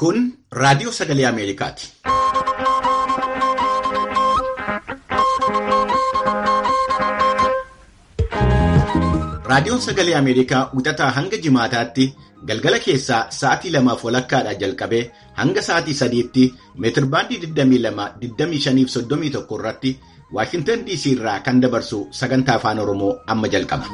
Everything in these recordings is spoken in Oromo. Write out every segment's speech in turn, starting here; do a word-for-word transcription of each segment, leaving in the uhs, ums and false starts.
Kun Raadiyoo Sagalee Ameerikaati. Raadiyoon Sagalee Ameerikaa wixataa hanga jimaataatti galgala keessaa sa'aatii lamaaf walakkaadhaa jalqabee hanga sa'aatii sadiitti meetirbaandii digdamii lama digdamii shanii fi soddomii tokko irratti Waashintan D C irraa kan dabarsu sagantaa afaan Oromoo amma jalqaba.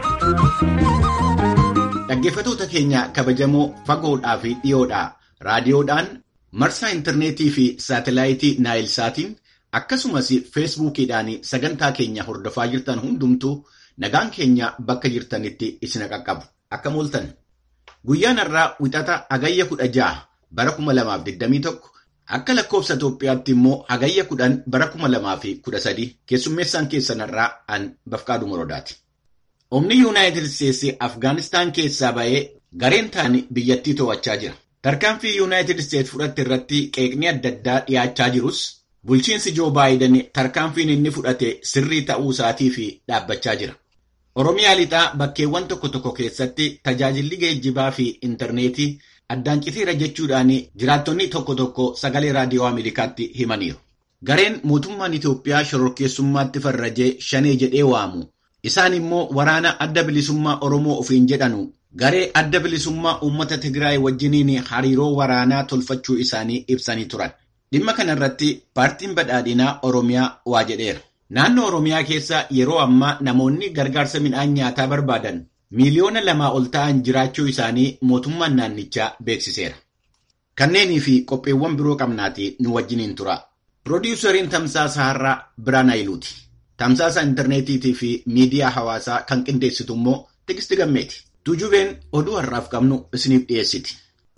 Dhaggeeffattoota keenya kabajamoo fagoodhaa fi dhiyoodhaa raadiyoodhaan marsaa intarneetii fi saatelaayitii Naayilsaatiin akkasumas feesbuukiidhaan sagantaa keenya hordofaa jirtan hundumtuu nagaan keenya bakka jirtanitti isin qaqqabu. Akkam ooltan. Guyyaan har'aa wixata hagayya kudha jaha bara kuma lamaaf digdamii tokko akka lakkoofsa Itoophiyaatti immoo hagayya kudhan bara kuma lamaaf kudha sadii keessummeessaan keessan har'aa an Bafqaaduu Morodaati. Humni Yuunaayitid Isteetsi Afgaanistaan keessaa ba'ee gareen ta'anii biyyattii to'achaa jira. Tarkaanfii Yuunaayitid Isteetsi fudhatte irratti qeeqni adda addaa dhiyaachaa jirus bulchiinsi Joo Baayiden tarkaanfiin inni fudhate sirrii ta'uu isaatii fi dhaabbachaa jira. Oromiyaa lixaa bakkeewwan tokko tokko keessatti tajaajilli geejjibaa fi intarneetii addaan citeera jechuudhaan jiraattonni tokko tokko sagalee raadiyoo Ameerikaatti himaniiru. Gareen mootummaan Itoophiyaa shororkeessummaatti farrajee shanee jedhee waamu. Isaan immoo waraana adda bilisummaa Oromoo ofiin jedhanu garee adda bilisummaa uummata Tigraay wajjiniin hariiroo waraanaa tolfachuu isaanii ibsanii turan. Dhimma kana irratti paartiin badhaadhinaa Oromiyaa waa jedheera. Naannoo Oromiyaa keessa yeroo ammaa namoonni gargaarsa midhaan nyaataa barbaadan miiliyoona lamaa ol ta'an jiraachuu isaanii mootummaan naannichaa beeksiseera. Kanneenii fi qopheewwan biroo qabnaati nu wajjiniin tura. Piroodyusariin Tamsaasa Har'aa Biraan Hayiluuti. Tamsaasa intarneetiitii fi miidiyaa hawaasaa kan qindeessitu immoo Tigisti Gammeeti. Tuujubeen oduu har'aaf qabnu isiniif dhiyeessiti.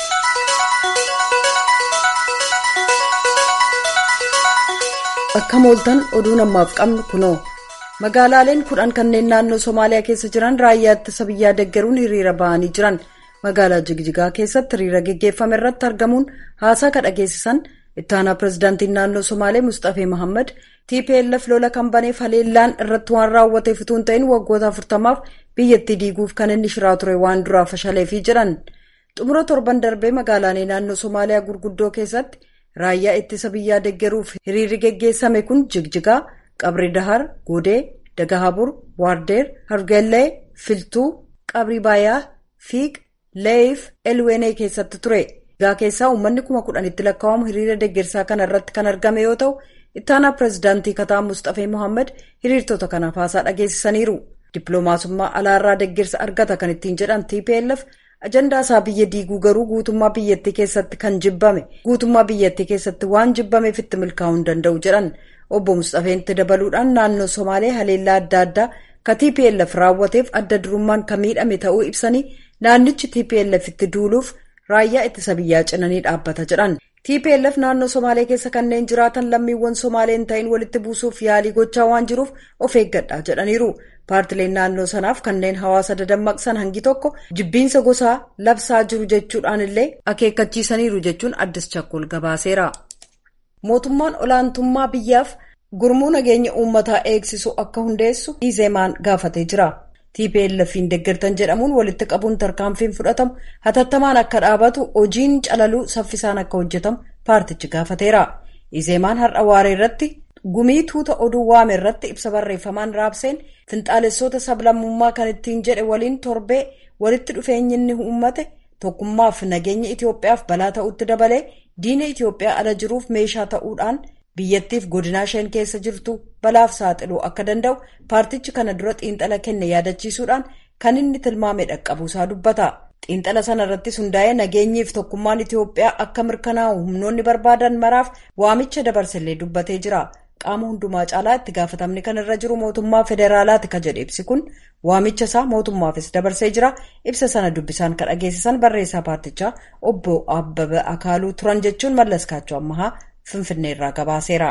Akkam ooltan oduun ammaaf qabnu kunoo. Magaalaaleen kudhan kanneen naannoo Somaaliyaa keessa jiran raayyaa ittisa biyyaa deeggaruun hiriira ba'anii jiran. Magaalaa Jigjigaa keessatti hiriira geggeeffame irratti argamuun haasaa kan dhageessisan itti aanaa pirezidaantiin naannoo Somaalee Mustafee Mohaammed T P L F lola kan baneef haleellaan irratti waan raawwateef utuu hin ta'in waggoota afurtamaaf biyyattii diiguuf kan inni shiraa ture waan duraa fashaleefii jiran. Xumura torban darbee magaalaalee naannoo Somaaliyaa gurguddoo keessatti raayyaa ittisa biyyaa deeggaruuf hiriirri geggeessame kun Jigjigaa, Qabri Dahar, Godee, Dagahabur, Waardeer, Hargellee, Filtuu, Qabri Baayaa, Fiiq, Leeyif, Elwenee keessatti ture. Gaa keessaa uummanni kuma kudhanitti lakkaa'amu hiriira deeggarsaa kana irratti kan argame yoo ta'u, itti aanaa pirezidaantii kataa Mustafee Mohaammed hiriirtota kanaaf haasaa dhageessisaniiru. Dippiloomaasummaa alaarraa deeggarsa argata kan ittiin jedhan T P L F ajandaa isaa biyya diiguu garuu guutummaa biyyattii keessatti kan jibbame guutummaa biyyattii keessatti waan jibbameef itti milkaa'uu hin danda'u jedhan. Obbo Mustafeetti dabaluudhaan naannoo Somaalee haleellaa adda addaa ka T P L F raawwateef adda durummaan kan miidhame ta'uu ibsanii naannichi T P L F itti duuluuf raayyaa ittisa biyyaa cinanii dhaabbata jedhan. T P L F naannoo Somaalee keessa kanneen jiraatan lammiiwwan Somaalee hin ta'in walitti buusuuf yaalii gochaa waan jiruuf of eeggadhaa jedhaniiru. Paartileen naannoo sanaaf kanneen hawaasa dadammaqsan hangi tokko jibbiinsa gosaa labsaa jiru jechuudhaan illee akeekkachiisaniiru jechuun Addis Chakkol gabaaseera. Mootummaan olaantummaa biyyaaf gurmuu nageenya uummataa eegsisu akka hundeessu Izeemaan gaafatee jira. T P L F deeggartan jedhamuun walitti qabuun tarkaanfiin fudhatamu hatattamaan akka dhaabatu hojiin calaluu saffisaan akka hojjetamu paartichi gaafateera. Izeemaan har'a waaree irratti gumii tuuta oduu waame irratti ibsa barreeffamaan raabseen finxaalessoota sablammummaa kan ittiin jedhe waliin torbee walitti dhufeenyi inni uummate tokkummaaf nageenya Itoophiyaaf balaa ta'utti dabalee diina Itoophiyaa ala jiruuf meeshaa ta'uudhaan biyyattiif godinaa isheen keessa jirtu balaaf saaxiluu akka danda'u paartichi kana dura xiinxala kenne yaadachiisuudhaan kan inni tilmaame dhaqqabuusaa dubbata. Xiinxala sana irratti hundaa'ee nageenyiif tokkummaan Itoophiyaa akka mirkanaa'u humnoonni barbaadan maraaf waamicha dabarsellee dubbatee jira. Qaama hundumaa caalaa itti gaafatamni kan irra jiru mootummaa federaalaati ka jedhe ibsi kun waamicha isaa mootummaafis dabarsee jira. Ibsa sana dubbisaan kan dhageessisan barreessaa paartichaa obbo Abbabaa Akaaluu turan jechuun Mallaskaachoo Ammahaa Finfinnee irraa gabaaseera.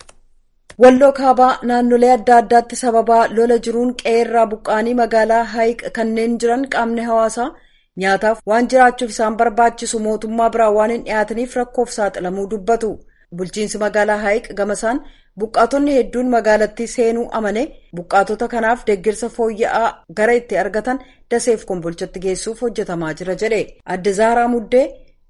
Walloo kaabaa naannolee adda addaatti sababaa lola jiruun qe'eerraa buqqaanii magaalaa Haayiq kanneen jiran qaamni hawaasaa nyaataaf waan jiraachuuf isaan barbaachisu mootummaa biraa waan hin dhiyaataniif rakkoof saaxilamuu dubbatu. Bulchiinsi magaalaa Haayiq gamasaan buqqaatonni hedduun magaalattii seenuu amane buqqaatota kanaaf deeggarsa fooyya'aa gara itti argatan daseef kombolchatti geessuuf hojjetamaa jira jedhe. Adde Zaaraa Muddee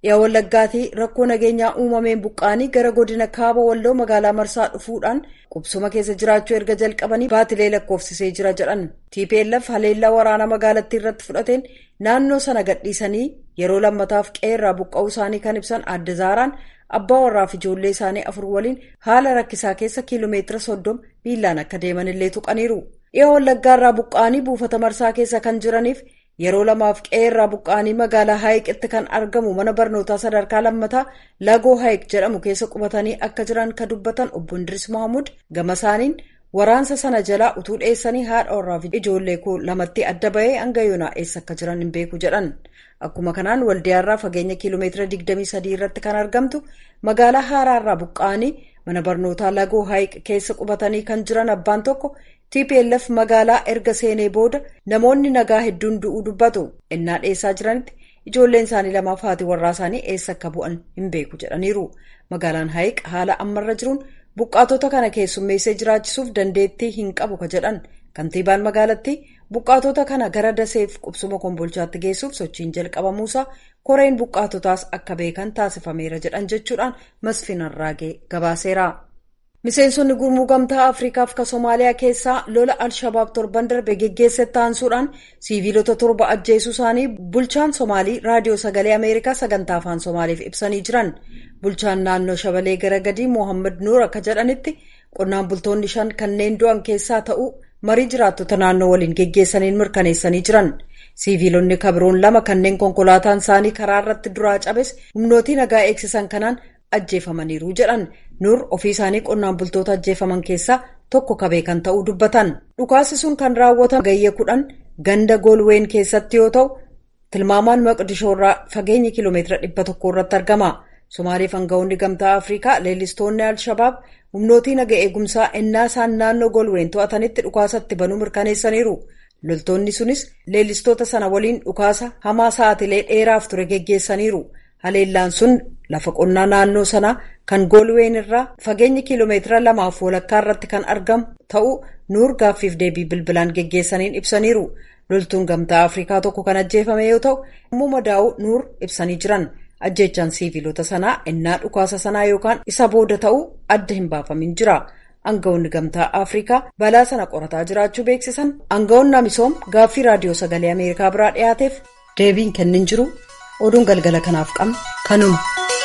Dhiyaa Wallaggaatii rakkoo nageenyaa uumameen buqqaanii gara godina kaaba walloo magaalaa Marsaa dhufuudhaan qubsuma keessa jiraachuu erga jalqabanii baatilee lakkoofsisee jira jedhan. T P L F haleellaa waraana magaalattii irratti fudhateen naannoo sana gadhiisanii yeroo lammataaf qeerraa buqqa'uu isaanii kan ibsan Aadde Zaaraan abbaa warraa fi ijoollee isaanii afur waliin haala rakkisaa keessa kiiloomeetira soddoma miilaan akka deeman illee tuqaniiru. Dhiyaa Wallaggaarraa buqqaanii buufata Marsaa keessa kan jiraniif yeroo lamaaf qeerraa buqqaanii magaalaa Haayiqitti kan argamu mana barnootaa sadarkaa lammataa Lagoo Haayiq jedhamu keessa qubatanii akka jiran ka dubbatan obbo Indiris Mahamud gama isaaniin waraansa sana jalaa utuu dheessanii haadha warraa fi ijoollee koo lamatti adda bahee hanga yoonaa eessa akka jiran hin beeku jedhan. Akkuma kanaan Waldiyaarraa fageenya kiiloomeetira digdamii sadii irratti kan argamtu magaalaa Haaraarraa buqqaanii mana barnootaa Lagoo Haayiq keessa qubatanii kan jiran abbaan tokko T P L F magaalaa erga seenee booda namoonni nagaa hedduun du'uu dubbatu. Innaa dheessaa jiranitti ijoolleen isaanii lamaaf haati warraa isaanii eessa akka bu'an hin beeku jedhaniiru. Magaalaan Haayiq haala ammarra jiruun buqqaatota kana keessummeessee jiraachisuuf dandeettii hin qabu ka jedhan. Kantiibaan magaalattii buqqaatota kana gara daseef qubsuma kombolchaatti geessuuf sochiin jalqabamuusaa koreen buqqaatotaas akka beekan taasifameera jedhan jechuudhaan Masfin Arraagee gabaaseera. Miseensonni gurmuu gamtaa Afriikaaf ka Somaaliyaa keessaa lola Al-Shabaab torban darbe geggeesse taansuudhaan siiviilota torba ajjeesuu isaanii bulchaan Somaalii raadiyoo sagalee Ameerikaa sagantaa afaan Somaaliif ibsanii jiran. Bulchaan naannoo Shabalee gara gadii Mohaammed Nuur akka jedhanitti qonnaan bultoonni shan kanneen du'an keessaa ta'uu marii jiraattota naannoo waliin geggeessaniin mirkaneessanii jiran. Siiviilonni kabiroon lama kanneen konkolaataan isaanii karaa irratti duraa cabes humnootii nagaa eegsisan kanaan ajjeefamaniiru jedhan. Nuur ofii isaanii qonnaan bultoota ajjeefaman keessaa tokko kabee kan ta'uu dubbatan. Dhukaasi sun kan raawwatame gayyee kudhan ganda Goolween keessatti yoo ta'u tilmaamaan Maqdishoo irraa fageenya kiiloomeetira dhibba tokko irratti argama. Somaaliif aangawoonni gamtaa Afrikaa leellistoonni Al-Shabaab humnootii nagaa eegumsaa ennaa isaan naannoo Goolween to'atanitti dhukaasatti banuu mirkaneessaniiru. Loltoonni sunis leellistoota sana waliin dhukaasa hamaa sa'aatilee dheeraaf ture geggeessaniiru. Haleellaan sun lafa qonnaa naannoo sanaa kan Goolween irraa fageenya kiiloomeetira lamaaf walakkaa irratti kan argamu ta'uu Nuur gaaffiif deebii bilbilaan geggeessaniin ibsaniiru. Loltuun gamtaa Afrikaa tokko kan ajjeefame yoo ta'u immoo madaa'uu Nuur ibsanii jiran. Ajjeechaan siiviilota sanaa ennaa dhukaasa sanaa yookaan isa booda ta'uu adda hin baafamin jira. Aangawoonni gamtaa Afrikaa balaa sana qorataa jiraachuu beeksisan. Aangawoonni Amisoom gaaffii raadiyoo sagalee Ameerikaa biraa dhiyaateef deebiin kennin jiru. Oduun galgala kanaaf qabnu kanuma.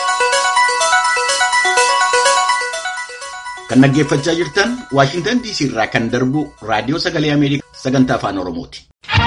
Kan dhaggeeffachaa jirtan Waashintan D C irraa kan darbu raadiyoo sagalee Ameerikaa sagantaa afaan Oromooti.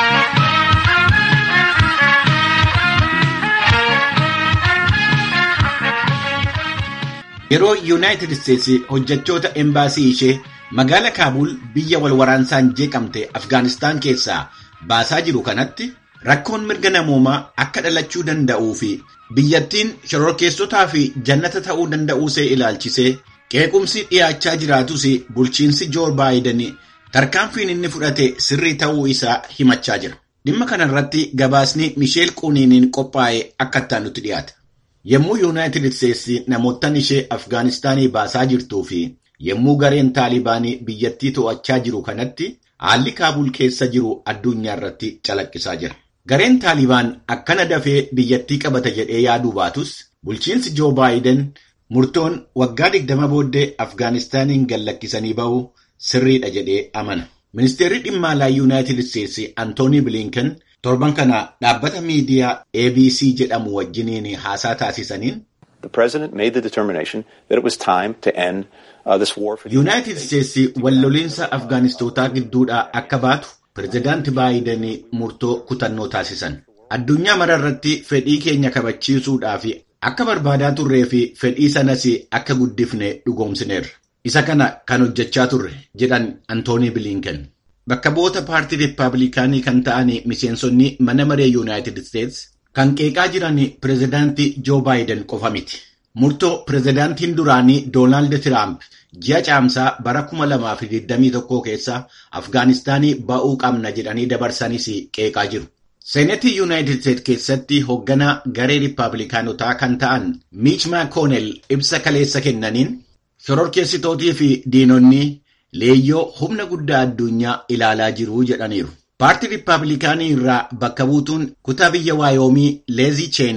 Yeroo Yuunaayitid Isteetsi hojjechoota embaasii ishee magaala Kaabuul biyya wal waraansaan jeeqamte Afgaanistaan keessaa baasaa jiru kanatti rakkoon mirga namoomaa akka dhalachuu danda'uu fi biyyattiin shororkeessotaa fi jannata ta'uu danda'uusee ilaalchisee qeequmsi dhiyaachaa jiraatus bulchiinsi Joo Baayiden tarkaanfiin inni fudhate sirrii ta'uu isaa himachaa jira. Dhimma kanarratti gabaasni Misheel Quuniiniin qophaa'e akka ittaan nutti dhiyaata. Yommuu Yuunaayitid Isteetsi namoottan ishee Afgaanistaanii baasaa jirtuu fi yommuu gareen Taalibaanii biyyattii to'achaa jiru kanatti haalli Kaabuul keessa jiru addunyaa irratti calaqqisaa jira. Gareen Taalibaan akkana dafee biyyattii qabata jedhee yaaduu baatus bulchiinsi Joo Baayiden murtoon waggaa digdama booddee Afgaanistaaniin gallakkisanii ba'uu sirriidha jedhee amana. Ministeerri dhimma alaa Yuunaayitid Isteetsi Antoonii Bilinken torban kana dhaabbata miidiyaa A B C jedhamu wajjiniin haasaa taasisaniin The president made the determination that it was time to end uh, this war for United States walloliinsa Afgaanistootaa gidduudhaa akka baatu pirezidaanti Baayiden murtoo kutannoo taasisan. Addunyaa mararratti fedhii keenya kabachiisuudhaaf akka barbaadaa turree fi fedhii sanas akka guddifne dhugoomsineerra. Isa kana kan hojjechaa turre jedhan Antoonii Bilinken. Bakka bu'oota paartii Riippaabilikaanii kan ta'an miseensonni mana maree Yuunaayitid Isteets kan qeeqaa jiran pirezidaantii Joo Baayiden qofa miti. Murtoo pirezidaantiin duraanii Doonaald Tiraamp ji'a caamsaa bara kuma lamaa fi digdamii tokko keessa Afgaanistaanii ba'uu qabna jedhanii dabarsanis qeeqaa jiru. Seenetii Yuunaayitid Isteets keessatti hoogganaa garee Riippaabilikaanotaa kan ta'an Miich Maakoonel ibsa kaleessa kennaniin shororkeessitootii fi diinonni leeyyoo humna guddaa addunyaa ilaalaa jiru jedhaniiru. Paartii Riippaabilikaanii irraa bakka buutuun kutaa biyya Waayoomii Leezii Cheenii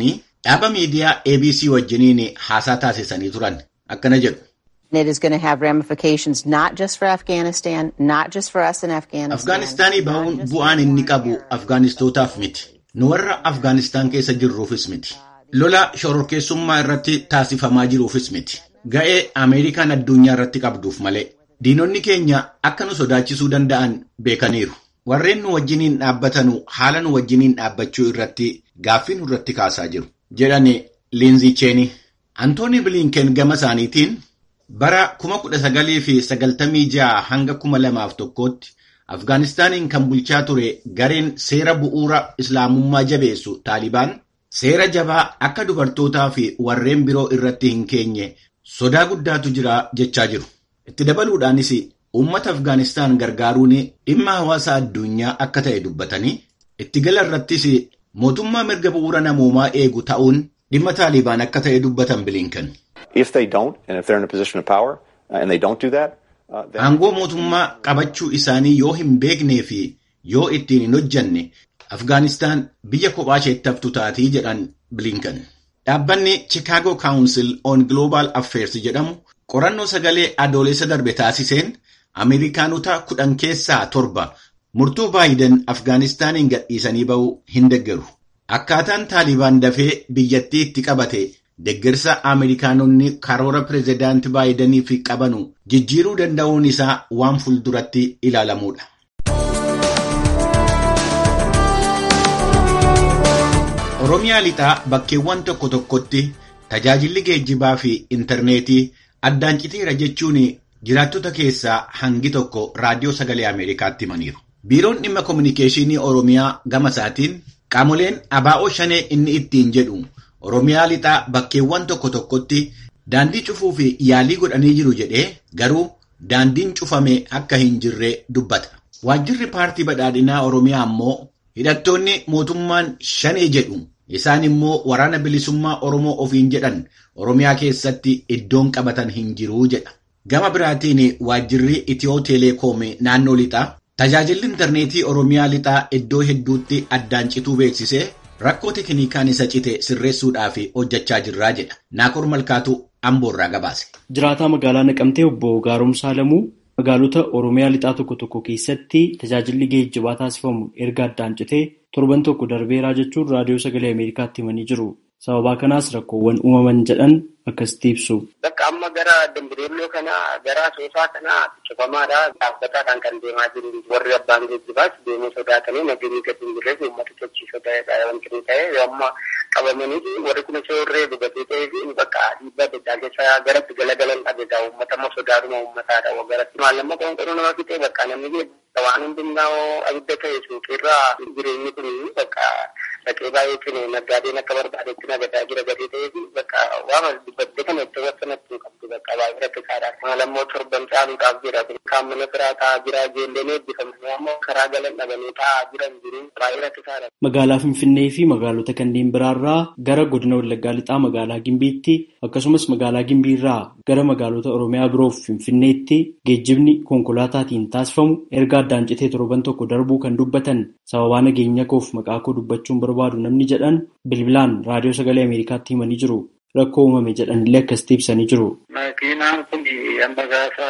Dhaaba miidiyaa A B C wajjiniin haasaa taasisanii turan akkana jedhu. It is going to have ramifications not just for Afghanistan, not just for us in Afghanistan. Afgaanistaanii bahuun bu'aan inni qabu Afgaanistootaaf miti. Nu warra Afgaanistaan keessa jirruufis miti. Lola shororkeessummaa irratti taasifamaa jiruufis miti. Ga'ee Ameerikaan addunyaa irratti qabduuf malee. Diinonni keenya akka nu sodaachisuu danda'an beekaniiru. Warreen nu wajjiniin dhaabbatanu haala nu wajjiniin dhaabbachuu irratti gaaffii nu irratti kaasaa jiru. Jedhani Lindsey Cheney. Antooni Blinken gama isaaniitiin bara kuma kudha sagalii fi sagaltamii ja'a hanga kuma lamaaf tokkootti Afgaanistaaniin kan bulchaa ture gareen seera bu'uura Islaamummaa jabeessu Taalibaan seera jabaa akka dubartootaa fi warreen biroo irratti hin keenye sodaa guddaatu jira jechaa jiru. Itti dabaluudhaanis uummata Afgaanistaan gargaaruun dhimma hawaasa addunyaa akka ta'e dubbatanii itti gala irrattis mootummaa mirga bu'uura namoomaa eegu ta'uun dhimma Taalibaan akka ta'e dubbatan Blinken. If they don't, and if they're in a position of power, uh, and they don't do that, uh, then... Aangoo mootummaa qabachuu isaanii yoo hin beeknee fi yoo ittiin hin hojjanne Afgaanistaan biyya kophaa isheetti haftu taatii jedhan Blinken. Dhaabbanni Chicago Council on Global Affairs jedhamu qorannoo sagalee adoolessa darbe taasiseen Ameerikaanota kudhan keessaa torba murtoo Baayiden Afgaanistaaniin gadhiisanii ba'uu hin deeggaru. Akkaataan Taalibaan dafee biyyattii itti qabate deeggarsa Ameerikaanonni karoora pireezidaantii Baayideniif qabanu jijjiiruu danda'uun isaa waan fuulduratti ilaalamuudha. Oromiyaa lixaa bakkeewwan tokko tokkotti tajaajilli geejjibaa fi intarneetii addaan citeera jechuun jiraattota keessaa hangi tokko raadiyoo sagalee Ameerikaatti himaniiru. Biiroon dhimma kominikeeshinii Oromiyaa gama isaatiin qaamoleen abaa'oo shanee inni ittiin jedhu Oromiyaa lixaa bakkeewwan tokko tokkotti daandii cufuu fi yaalii godhanii jiru jedhee garuu daandiin cufame akka hin jirre dubbata. Waajjirri paartii badhaadhinaa Oromiyaa ammoo hidhattoonni mootummaan shanee jedhu isaan immoo waraana bilisummaa Oromoo ofiin jedhan Oromiyaa keessatti iddoon qabatan hin jiru jedha. Gama biraatiin waajjirri Itiyoo Teleekoom naannoo lixaa tajaajilli intarneetii Oromiyaa lixaa iddoo hedduutti addaan cituu beeksisee rakkoo teknikaan isa cite sirreessuudhaaf hojjechaa jirraa jedha. Naakor Malkaatu Amboorraa gabaase. Jiraataa magaalaa Naqamtee obbo Gaaromsaa Lamuu magaalota Oromiyaa lixaa tokko tokko keessatti tajaajilli geejjibaa taasifamu erga addaan citee torban tokko darbeeraa jechuun raadiyoo sagalee Ameerikaatti himanii jiru. Sababaa kanaas rakkoowwan uumaman jedhan akkasitti ibsu. Bakka amma gara Dambireelloo kanaa gara Soosaa kanaa cufamaadha. Dhaabbataadhaan kan deemaa jiru warri abbaan geejjibaas deemuu sodaatanii nageenyi gadi hin jirreef uummata sochiisoo ta'edha wanti ta'e yoo amma qabamanii warri kun soorree dhugatee ta'ee fi bakka dhiibbaa adda keessa garatti galagalan dhabeedha. Uummata immoo sodaadhuma uummataadha. Garatti maallamma qoonqoroo nama fixee bakka namni waan hundummaa abidda ta'e suuqiirraa jireenyi kun bakka dhaqee baay'eetiin naggaadeen akka barbaadetti nagadaa jira gadee ta'ee fi bakka waan dubbattee kana itti wasanatti hin qabdu bakka baay'ee rakkisaadha. Maalammoo torban caaluudhaaf jira. Kaan mana firaa taa'aa jira. Ijoolleen eebbifamanii ammoo karaa galan dhabanii taa'aa jiran jiru. Baay'ee rakkisaadha. Magaalaa Finfinnee fi magaalota kanneen biraarraa gara godina Wallaggaa lixaa magaalaa Gimbiitti akkasumas magaalaa Gimbiirraa gara magaalota Oromiyaa biroof Finfinneetti geejjibni konkolaataatiin taasifamu erga addaan citee torban tokko darbuu kan dubbatan sababaa nageenya koof maqaa koo dubbachuun barbaadu namni jedhan bilbilaan raadiyoo sagalee Ameerikaatti himanii jiru. Rakkoo uumame jedhan illee akkasitti ibsanii jiru. Makiinaan kun amma gaafa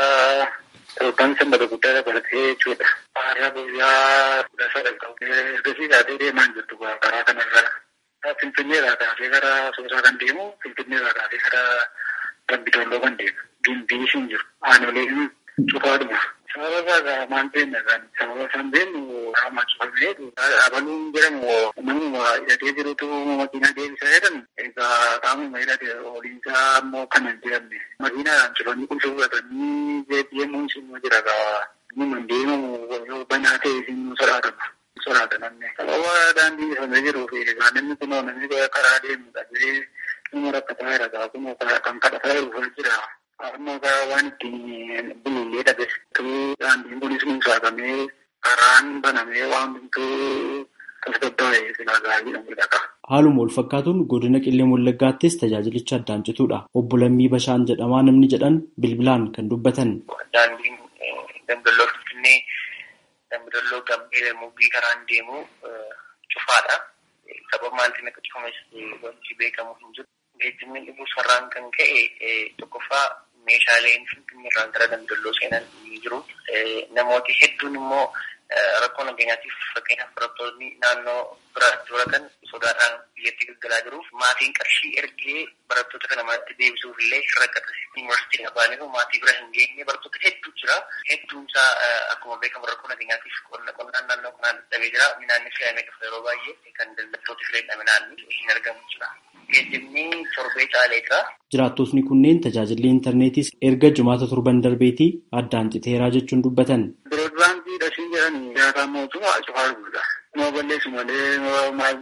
torban sanbata guddaa dabalatee jechuudha. Haala guyyaa kudha sadaqaa ergasii taatee deemaa jirtu karaa kanarra. Finfinneerraa kaasee gara Soosaa kan deemu Finfinneerraa kaasee gara Dambidolloo kan deemu. Gimbii hin jiru. Aanoleen cufaadhuma. Sababa isaa maal beekna kan sababa isaan beeknu qaama cufamee abaluun jedhamu namuma hidhatee jirutu makiinaa deebisaa jedhan egaa qaamuma hidhate oliinsaa ammoo kan hin jedhamne makiinaadhaan cufanii kun fudhatanii deemuun simmoo jira gaa nama deemamu banaa ta'e simmoo sodaatama sodaata namni sababa daandii ifamee jiruu fi egaa namni kunoo namni karaa deemu dhabee nama rakkataa jira gaa kun kan kadhataa jiru jira. Amma waan ittiin bulullee dhabeessituu daandiin kunis muusaakamee karaan banamee waan hundumtuu tasgabbaa'ee silaa gaarii dha. Haaluma wal fakkaatuun godina Qillee Wallaggaattis tajaajilicha addaan cituudha. Obbo Lammii Bashaan jedhamaa namni jedhan bilbilaan kan dubbatan. Daandiin Dambidolloo Finfinnee Dambidolloo Gambee Muggii karaan deemu cufaadha. sababa maaltiin akka cufames wanti beekamu hin jiru. Geejjibni dhibuu sarraan kan ka'e tokkoffaa meeshaaleen finfinnee irraa gara Dambidolloo seenan ni jiru. Namooti hedduun immoo rakkoo nageenyaatiif fakkeenyaaf barattoonni naannoo biraatti baratan sodaadhaan biyyatti galgalaa jiruuf maatiin qarshii ergee barattoota kana manatti deebisuuf illee rakkata. Yuunivarsiitiin afaaniif maatii bira hin geenye barattoota hedduu jira. Hedduun isaa akkuma beekamu rakkoo nageenyaatiif qonnaan naannoo kanaan dadhabee jira. Midhaanni fe'amee dhufa yeroo baay'ee kan daldaltoota fileedha midhaanni hin argamu jira. Geejjibni torbee caalee jira. Jiraattotni kunneen tajaajilli intarneetiis erga Jumaata torban darbeetii addaan citeeraa jechuun dubbatan. Biroodbaandii dhashii jedhan nyaataa mootummaa cufaa guddaa. Noo balleessu malee maal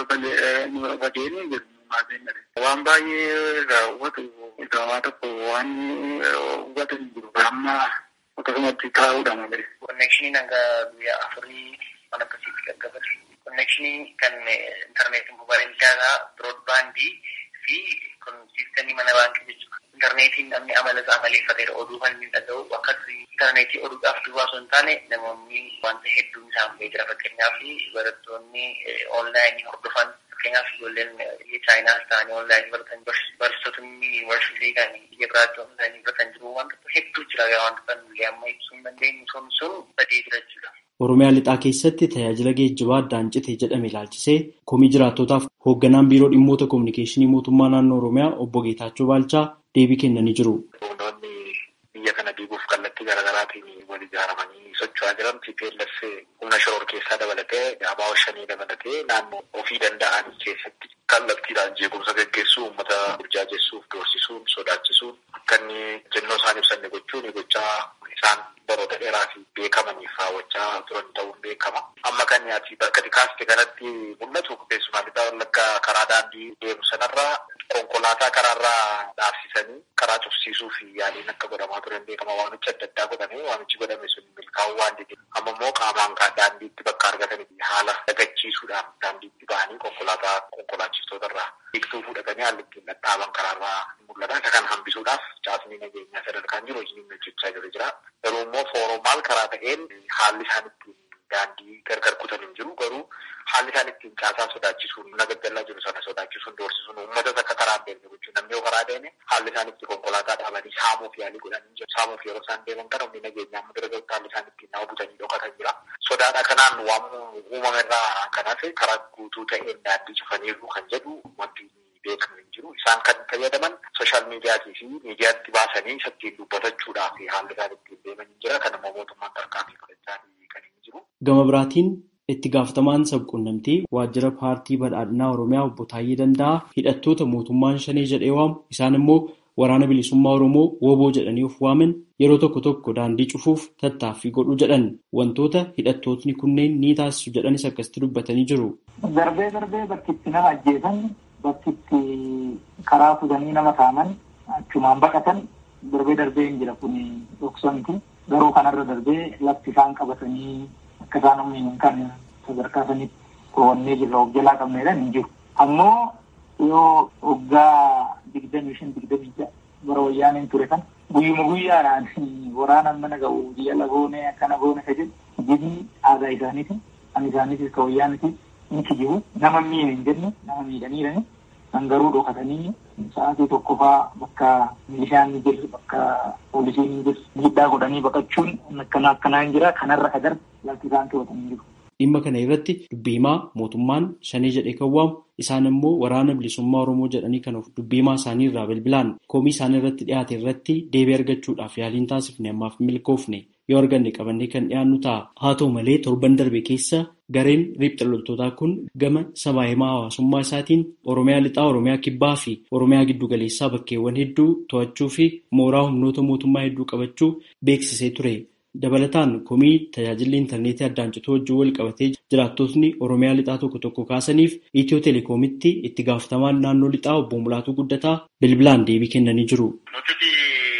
badeeni jedhu maal beeknare. Waan baay'ee raawwatu gamaa tokko waan hubatu hin jiru. Amma akkasumatti taa'uudha malee. Konneekshiniin hanga guyyaa afurii waan akkasiitti gaggabate. Konnekshinii kan intarneetiin mobaayilii daataa biroodbaandii fi siistemii mana baankii jechuudha. Intarneetiin namni amala isaa amaleeffateera oduu kan inni dhaga'u akkasii intarneetii oduudhaaf duwwaa osoo hin taane namoonni wanta hedduun isaan beekira fakkeenyaaf barattoonni onlaayinii hordofan fakkeenyaaf ijoolleen biyya chaayinaas ta'anii onlaayinii baratan barsiisotonni yuunivarsiitii kan biyya biraatti onlaayinii baratan jiru wanta hedduu jira wanta kan illee amma ibsuu hin dandeenyu sun sun badee jira jechuudha. Oromiyaa lixaa keessatti tajaajila geejjibaa addaan cite jedhame ilaalchisee komii jiraattootaaf hoogganaan biiroo dhimmoota kominikeeshinii mootummaa naannoo Oromiyaa obbo Geetaachoo Baalchaa deebii kennanii jiru. Humnoonni biyya kana diiguuf kallattii garaagaraatiin wal ijaaramanii socho'aa jiran T P L F humna shoror keessaa dabalatee abaa'oo shanii dabalatee naannoo ofii danda'an keessatti kallattiidhaan jeequmsa gaggeessuu, uummata burjaajessuuf, doorsisuun, sodaachisuun akka inni jennoo isaan ibsanne gochuun gochaa isaan baroota dheeraa fi beekamaniif raawwachaa turan ta'uun beekama. Amma kan nyaati bakka xiqqaaste kanatti mul'atu keessumaa lixaa wallaggaa karaa daandii deemu sanarraa konkolaataa karaarraa dhaabsisanii karaa cufsiisuu fi yaaliin akka godhamaa turan beekama. Waamichi adda addaa godhamee waamichi godhame sun milkaa'uu waan dide amma immoo qaamaan daandiitti bakka argatanii haala dagachiisuudhaan daandiitti ba'anii konkolaataa konkolaachistoota irraa hiiktuu fudhatanii haalli ittiin dhadhaaban karaarraa mul'ata. Isa kan hambisuudhaaf caasni nageenyaa sadarkaan jiru hojiin hojjechaa jiru jira. Garuu immoo fooromaal karaa ta'een haalli isaan ittiin daandii gargar kutan hin jiru. Garuu haalli isaan ittiin caasaa sodaachisuun nagaggallaa jiru sana sodaachisuun doorsisuun uummatas akka karaa deemne gochuun namni yoo karaa deeme haalli isaan ittiin konkolaataa dhaabanii saamuuf yaalii godhanii jiru. Saamuuf yeroo isaan deeman kana humni nageenyaa amma dura ga'utti haalli isaan ittiin nama butanii dhokatan jira. Sodaadha kanaan waan uumame irraa kanaaf karaa guutuu ta'een daandii cufaniiru kan jedhu wanti beekamu hin jiru. Isaan kan fayyadaman sooshaal miidiyaatii fi miidiyaatti baasanii isa ittiin dubbatachuudhaaf haalli isaan ittiin deeman hin jira. Kan immoo mootummaan tarkaanfii fudhachaa kan hin jiru. Gama biraatiin itti gaafatamaan sabquunnamtii waajjira paartii badhaadhinaa Oromiyaa obbo Taayyee Danda'aa hidhattoota mootummaan shanee jedhee waamu isaan immoo waraana bilisummaa Oromoo woboo jedhanii of waaman yeroo tokko tokko daandii cufuuf tattaaffii godhu jedhan wantoota hidhattootni kunneen ni taasisu jedhanis akkasitti dubbatanii jiru. Darbee darbee bakki itti nama ajjeesan bakki itti karaa fudhanii nama saaman achumaan baqatan darbee darbee hin jira kun dhoksanti garuu kanarra darbee lafti isaan qabatanii akka isaan humni kan sadarkaa sanitti to'annee jirra of jalaa qabneedhaan hin jiru. Ammoo yoo waggaa digdamii shan digdamii ja'a bara wayyaaneen ture kan guyyuma guyyaadhaan waraanaan mana ga'u biyya lagoonee akkana goone ka jedhu jibni aadaa isaaniiti kan isaaniitis ka wayyaanitis ni kijibu nama miidhe hin jenne nama miidhaniirani kan garuu dhokatanii sa'aatii tokkoffaa bakka milishaan ni jirru bakka poolisiin ni jirru miidhaa godhanii baqachuun akkana akkanaa hin jira kanarra kadar lafti isaan to'atanii jiru. Dhimma kana irratti dubbiimaa mootummaan shanee jedhee kan waamu isaan immoo waraana bilisummaa Oromoo jedhanii kan of dubbiimaa isaanii irraa bilbilaan komii isaan irratti dhiyaate irratti deebii argachuudhaaf yaaliin taasifne ammaaf milkoofne yoo arganne qabannee kan dhiyaannu ta'a. Haa ta'u malee torban darbe keessa gareen riphxa loltootaa kun gama sabaa himaa hawaasummaa isaatiin Oromiyaa lixaa, Oromiyaa kibbaa fi Oromiyaa giddu galeessaa bakkeewwan hedduu to'achuu fi mooraa humnoota mootummaa hedduu qabachuu beeksisee ture. Dabalataan komii tajaajilli intarneetii addaan cituu wajjin wal qabatee jiraattotni Oromiyaa lixaa tokko tokko kaasaniif Itiyoo Telekoomitti itti gaafatamaan naannoo lixaa obbo Mulaatuu Guddataa bilbilaan deebii kennanii jiru. Nuti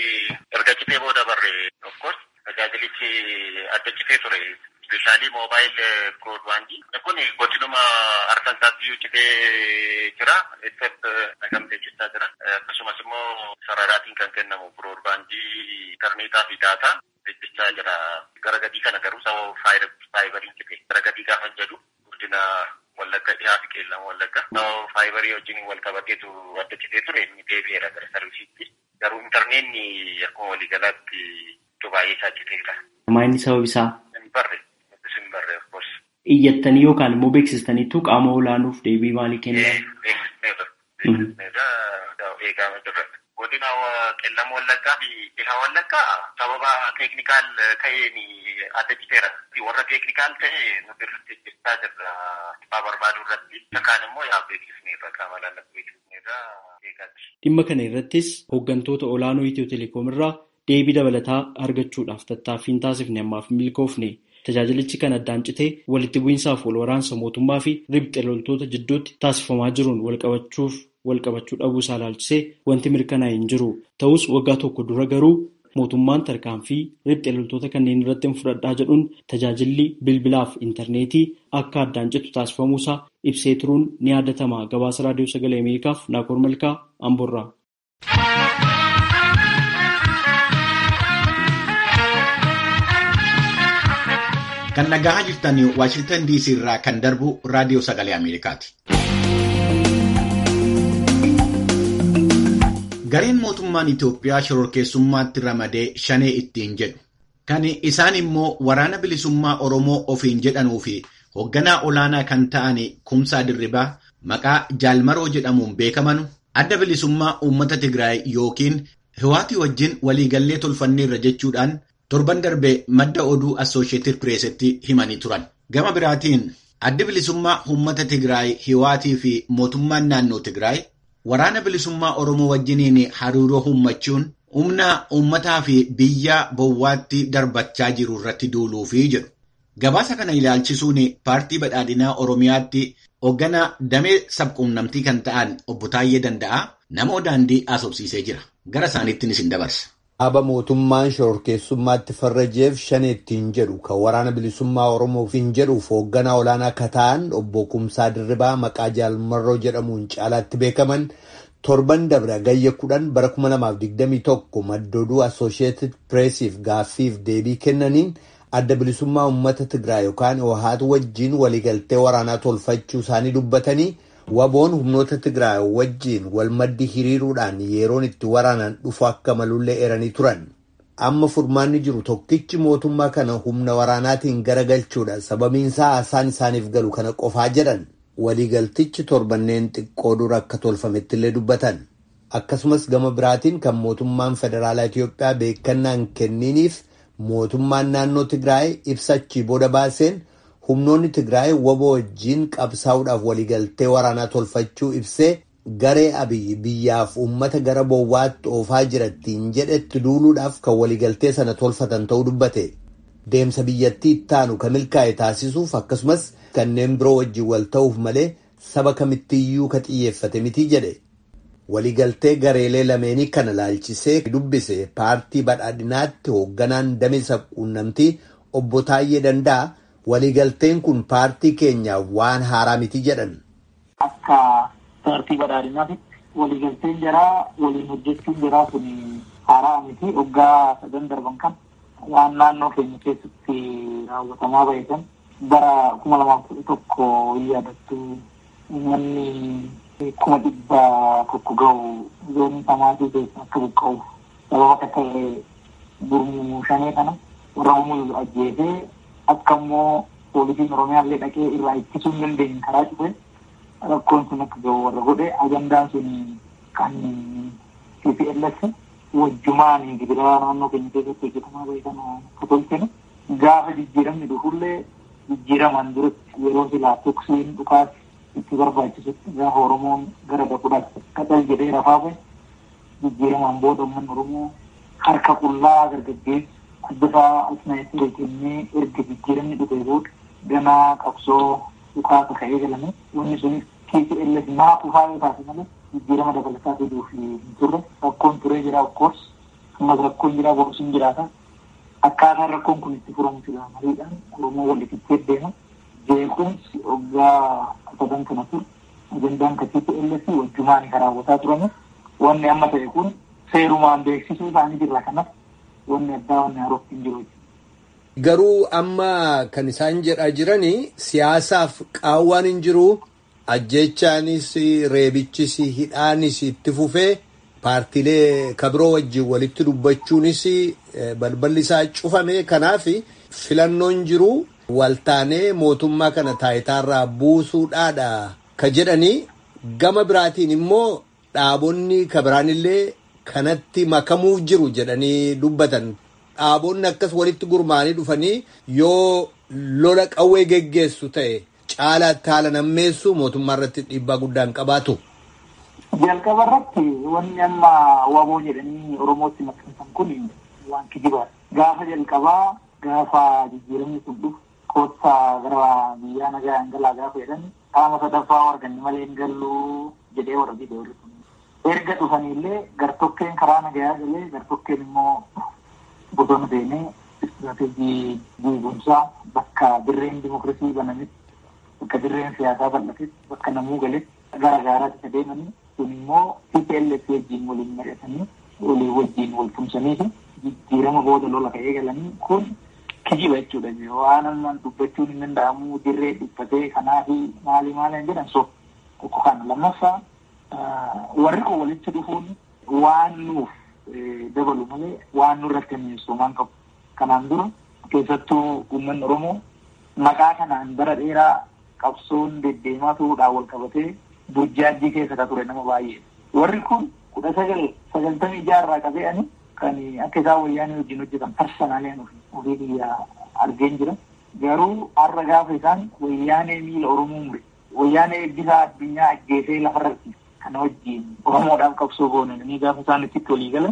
erga citee booda barre tokkos tajaajilichi adda citee ture. Ispeeshaalii moobaayil biroodbaandii. Kun godinuma harka isaatti citee jira. Except nagamtee jechaa jira. Akkasumas immoo sararaatiin kan kennamu biroodbaandii intarneetaa fi daataa. Jechaa jira. Gara gadii kana garuu sababa faayibariin cite. Gara gadii gaafa jedhu guddina Wallagga dhiyaa fi qeellam wallagga. Faayibarii wajjin wal qabateetu adda citee ture inni deebi'eera gara sarvisiitti. Garuu intarneetni akkuma waliigalaatti iddoo baay'ee isaa citeera. Maayini sabab isaa? Hin barre. Hin barre of course. Iyyattanii yookaan immoo beeksistaniitu qaama olaanuuf deebii maalii kennan? Beeksisneerra. Eegamaa jirra. Godina qeellam wallaggaa fi dhihaa wallaggaa sababa teeknikaal ta'een adda citeera. Warra teeknikaal ta'e nuti irratti hojjechaa jirra. Dhibaa barbaaduu irratti. Kaan immoo yaa beeksisneerra qaama laallatti beeksisneerra eegaati. Dhimma kana irrattis hooggantoota olaanoo Itiyoo Telekoom irraa deebii dabalataa argachuudhaaf tattaaffiin taasifne ammaaf milkoofne. Tajaajilichi kan addaan citee walitti bu'iinsaaf wal waraansa mootummaa fi riphxee loltoota jidduutti taasifamaa jiruun walqabachuuf walqabachuu dhabuu isaa ilaalchisee wanti mirkanaa'e hin jiru. Ta'us waggaa tokko dura garuu mootummaan tarkaanfii riphxee loltoota kanneen irratti hin fudhadhaa jedhuun tajaajilli bilbilaaf intarneetii akka addaan citu taasifamuusaa ibsee turuun ni yaadatama. Gabaasa raadiyoo sagalee Ameerikaaf Naakoor Malkaa Amboorraa. Kan dhagahaa jirtan Waashingtan D C irraa kan darbu raadiyoo sagalee Ameerikaati. Gareen mootummaan Itoophiyaa shororkeessummaatti ramadee shanee ittiin jedhu. Kan isaan immoo waraana bilisummaa Oromoo ofiin jedhanuu fi hoogganaa olaanaa kan ta'an Kumsaa Dirribaa maqaa Jaalmaroo jedhamuun beekaman adda bilisummaa uummata Tigraay yookiin Hiwaatii wajjin waliigallee tolfanneerra jechuudhaan torban darbee madda oduu Associated Pressitti himanii turan. Gama biraatiin addi bilisummaa uummata Tigraay Hiwaatii fi mootummaan naannoo Tigraay waraana bilisummaa Oromoo wajjiniin hariiroo uummachuun humna uummataa fi biyya bowwaatti darbachaa jiru irratti duuluufi jedhu. Gabaasa kana ilaalchisuun paartii badhaadhinaa Oromiyaatti hoogganaa damee sabquunnamtii kan ta'an obbo Taayyee Danda'aa nama daandii asobsiisee jira. Gara isaaniittiin isin dabarsa. Dhaaba mootummaan shororkeessummaatti farrajeef shanee ittiin jedhu kan waraana bilisummaa Oromoof hin jedhuuf hoogganaa olaanaa akka ta'an obbo Kumsaa Dirribaa maqaa Jaalmarroo jedhamuun caalaatti beekaman torban dabra gayya kudhan bara kuma lamaaf digdamii tokko madda oduu Associated Pressiif gaaffiif deebii kennaniin adda bilisummaa uummata Tigraay yookaan Hiwaat wajjin waliigaltee waraanaa tolfachuu isaanii dubbatanii waboon humnoota Tigraay wajjin walmaddi hiriiruudhaan yeroon itti waraanan dhufu akka malullee eeranii turan. Amma furmaanni jiru tokkichi mootummaa kana humna waraanaatiin garagalchuudha. Sababiinsaa haasaan isaaniif galu kana qofaa jedhan. Waliigaltichi torbanneen xiqqoo dura akka tolfametti illee dubbatan. Akkasumas gama biraatiin kan mootummaan federaalaa Itiyoophiyaa beekannaan kenniiniif mootummaan naannoo Tigraay ibsachii booda baaseen humnoonni Tigraay waboo wajjin qabsaa'uudhaaf waliigaltee waraanaa tolfachuu ibsee garee Abiyyi biyyaaf uummata gara bowwaatti oofaa jirattiin jedhetti duuluudhaaf kan waliigaltee sana tolfatan ta'uu dubbate. Deemsa biyyattii ittaanu kan milkaa'e taasisuuf akkasumas kanneen biroo wajjin wal ta'uuf malee saba kamittiyyuu ka xiyyeeffate miti jedhe. Waliigaltee gareelee lameenii kana laalchisee dubbise paartii badhaadhinaatti hoogganaan damee sabquunnamtii obbo Taayyee Danda'aa waliigalteen kun paartii keenyaaf waan haaraa miti jedhan. Akka paartii badhaadhinaatti waliigalteen jaraa waliin hojjechuun jaraa kun haaraa miti. Waggaa sadan darban kan waan naannoo keenya keessatti raawwatamaa baay'atan bara kuma lamaaf kudha tokko yaadattu uummanni kuma dhibba tokko ga'u zoonii samaatii keessa akka buqqa'u sababa akka ta'e gurmuu shanee kana warra uumuu ajjeesee akka immoo poolisiin Oromiyaa illee dhaqee irraa ittisuu hin dandeenye karaa cufe rakkoon sun akka ga'u warra godhe ajandaan sun kan C P L S wajjumaan gibiraa naannoo keenya keessatti hojjetamaa baay'atan akka tolchine gaafa jijjiiramni dhufullee jijjiiraman duratti yeroo silaa tuksiin dhukaas itti barbaachisutti gaafa Oromoon gara dakuudhaatti qaxal jedhee rafaa bahe jijjiiraman booda uummanni Oromoo harka qullaa gargaggeessu addafaa asnaayitii kennee erga jijjiiramni dhufee booda ganaa qabsoo dhukaasa ka'ee galame wanni sunis T P L S naa kufaa yoo taate malee jijjiirama dabalataa fiduuf hin turre rakkoon turee jira of course ammas rakkoon jira borusin jiraata akkaataan rakkoon kun itti furamu fila mariidhaan Oromoo walitti deema jeequmsi waggaa sadan kana ture ajandaan ka T P L S wajjumaan karaawwataa turame wanni amma ta'e kun seerumaan beeksisuu isaanii jirra kanas wanni addaa wanni haroof hin jiru. Garuu amma kan isaan jedhaa jiranii siyaasaaf qaawwaan hin jiru. Ajjechaanis reebichis hidhaanis itti fufee paartiilee kabiroo wajjin walitti dubbachuunis balballi isaa cufame. Kanaaf filannoon jiru waltaanee mootummaa kana taayitaarraa buusuudhaadha ka jedhanii. Gama biraatiin immoo dhaabonni kabiraanillee kanatti makamuuf jiru jedhanii dubbatan. Dhaabonni akkas walitti gurmaanii dhufanii yoo lola qawwee geggeessu ta'e caalaatti haala nammeessu mootummaa irratti dhiibbaa guddaan qabaatu. Jalqaba irratti wanni amma waboo jedhanii Oromootti maxxansan kun waan kijibaadha. Gaafa jalqabaa gaafa jijjiiramni sun dhufu koottaa gara biyyaa nagaa hin galaa gaafa jedhan qaama sadaffaa arganne malee hin gallu jedhee warra biyya warri sun. Erga dhufanillee gartokkeen karaa nagayaa galee gartokkeen immoo bosona seenee istiraatejii guutumsaa bakka dirreen dimokiraasii banametti bakka dirreen siyaasaa bal'atetti bakka namuu galetti gara gaaraatti adeemanii kun immoo T P L F wajjin waliin mari'atanii walii wajjin wal tumsanii fi jijjiirama booda lola ka'ee galanii kun kijiba jechuudha. Waan ammaan dubbachuun hin danda'amu dirree dhiphatee kanaa fi maali maali jedhan so tokko kana lammaffaa warri kun walitti dhufuun waan nuuf dabalu malee waan nurratti mi'eessumaan qabu. Kanaan dura keessattuu uummanni Oromoo maqaa kanaan bara dheeraa qabsoon deddeemaa turuudhaan wal qabatee burjaajii keessa ka ture nama baay'ee. Warri kun kudha sagal sagaltamii jaarraa qabeeyanii kan akka isaan wayyaanii wajjin hojjetan parsanaaleen ofii biyya argeen jira. Garuu har'a gaafa isaan wayyaanee miila Oromoo mure wayyaanee eebbisaa addunyaa ajjeesee lafarratti kana wajjin Oromoodhaaf qabsoo goonanii gaafa isaan itti walii galan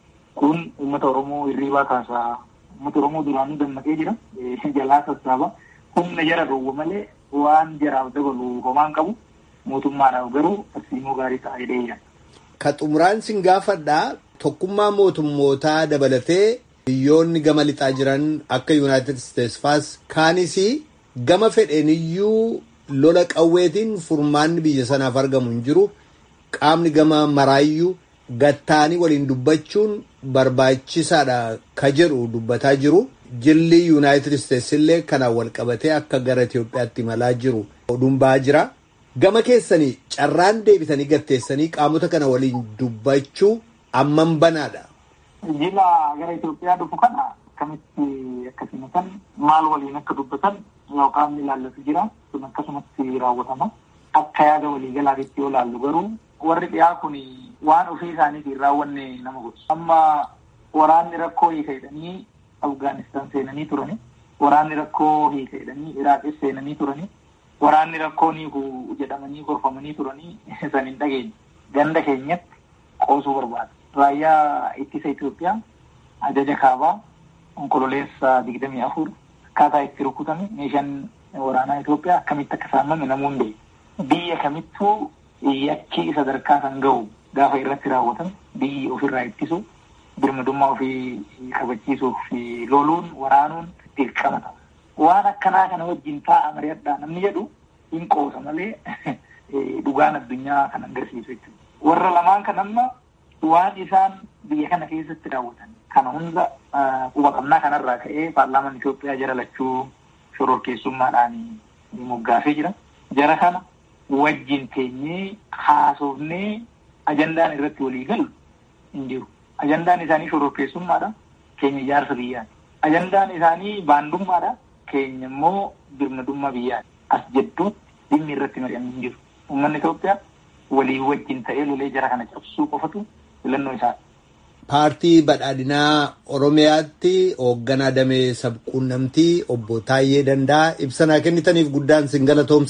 kun uummata Oromoo hirriibaa kaasaa uummata Oromoo duraanuu dammaqee jira jalaa sassaaba humna jara dhoowwa malee waan jaraaf dabalu homaan qabu mootummaadhaaf garuu tarsiimoo gaarii ta'ee deebi'an. Ka xumuraan sin gaafadhaa tokkummaa mootummootaa dabalatee biyyoonni gama lixaa jiran akka Yuunaayitid Isteets faas kaanis gama fedheeniyyuu lola qawweetiin furmaanni biyya sanaaf argamu hin jiru. Qaamni gama maraayyuu gattaanii waliin dubbachuun barbaachisaadha ka jedhu dubbataa jiru. Jilli Yuunaayitid Isteets illee kanaan wal qabatee akka gara Itoophiyaatti imalaa jiru oduun ba'aa jira. Gama keessanii carraan deebitanii gatteessanii qaamota kana waliin dubbachuu amman banaadha. Jila gara Itoophiyaa dhufu kana akkamitti akkasuma kan maal waliin akka dubbatan yoo qaamni ilaallatu jira sun akkasumatti raawwatama. Akka yaada waliigalaatti yoo laallu garuu warri dhiyaa kun waan ofii isaaniitiin raawwanne nama godhu. Amma waraanni rakkoo hiika jedhanii Afgaanistaan seenanii turani. Waraanni rakkoo hiika jedhanii Iraaqis seenanii turani. Waraanni rakkoo hiiku jedhamanii gorfamanii turanii san hin dhageenye. Ganda keenyatti qoosuu barbaada. Raayyaa ittisa Itoophiyaa ajaja kaabaa onkololeessa digdamii afur akkaataa itti rukutame meeshaan waraanaa Itoophiyaa akkamitti akka saamame namuun beeku. Biyya kamittuu yakkii sadarkaa kan ga'u gaafa irratti raawwatan biyyi ofirraa ittisu birmadummaa ofii kabachiisuuf loluun waraanuun dirqama ta'a. Waan akkanaa kana wajjin taa'a mari'adhaa namni jedhu hin qoosa malee dhugaan addunyaa kan agarsiisu jechuudha. Warra lamaan kan amma waan isaan biyya kana keessatti raawwatan kana hunda quba qabnaa kanarraa ka'ee paarlaamaan Itoophiyaa jara lachuu shororkeessummaadhaan moggaafee jira. Jara kana wajjin teenyee haasofnee ajandaan irratti walii galu hin jiru. Ajandaan isaanii shororkeessummaadha. Keenya ijaarsa biyyaati. Ajandaan isaanii baandummaadha. Keenya immoo birmadummaa biyyaati. As jedduutti dhimmi irratti mari'an hin jiru. Uummanni Itoophiyaa walii wajjin ta'ee lolee jara kana cabsuu qofatu filannoo isaati. Paartii badhaadhinaa Oromiyaatti hoogganaa damee sabquunnamtii obbo Taayyee Danda'a ibsa kennitaniif guddaan sin galatoomsa.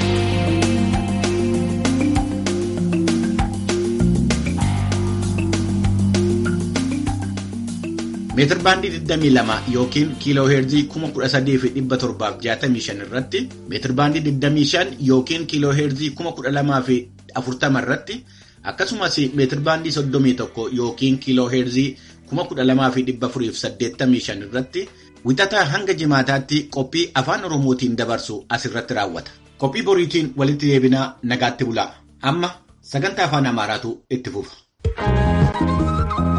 Meetir baandii digdamii lama yookiin kiiloo heerzii kuma kudha sadii fi dhibba torbaaf jaatamii shan irratti, meetir baandii digdamii shan yookiin kiiloo heerzii kuma kudha lamaa fi afurtama irratti, akkasumas meetir baandii soddomii tokko yookiin kiiloo heerzii kuma kudha lamaa fi dhibba afuriif saddeettamii shan irratti wixataa hanga jimaataatti qophii afaan Oromootiin dabarsu asirratti raawwata. Qophii boriitiin walitti deebinaa nagaatti bulaa. Amma sagantaa afaan Amaaraatu itti fufa.